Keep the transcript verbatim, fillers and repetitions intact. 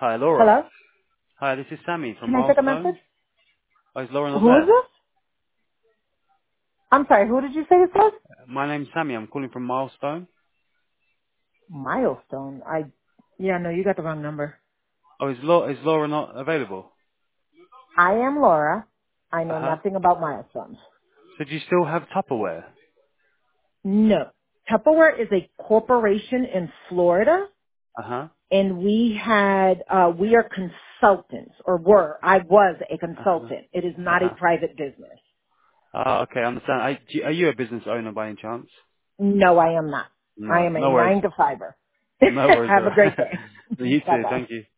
Hi, Laura. Hello? Hi, this is Sammy from Can I take a Milestone. message? Oh, is Laura not Who is there? this? I'm sorry, who did you say this was? My name's Sammy. I'm calling from Milestone. Milestone. I, yeah, no, you got the wrong number. Oh, is Laura, is Laura not available? I am Laura. I know Uh-huh. nothing about milestones. So do you still have Tupperware? No. Tupperware is a corporation in Florida, Uh-huh. and we had, uh, we are consultants, or were. I was a Uh-huh. consultant. It is not a Uh-huh. private business. Ah, okay, I understand. I, do you- are you a business owner by any chance? No, I am not. I No, am a no worries. nine to fiver. No worries. Have a Laura. great day. You Bye too. bye. Thank you.